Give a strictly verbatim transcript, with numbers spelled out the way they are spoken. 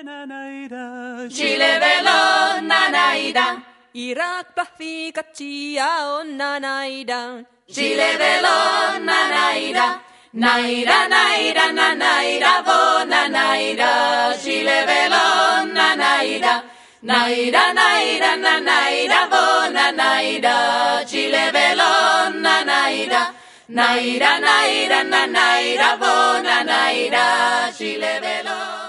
Chile velo nanaida, Irak paficatia on nanaida. Chile velo nanaida, naida naida nanaida vo nanaida. Chile velo nanaida, naida naida nanaida vo nanaida. Chile velo nanaida, naida naida nanaida vo nanaida. Chile velo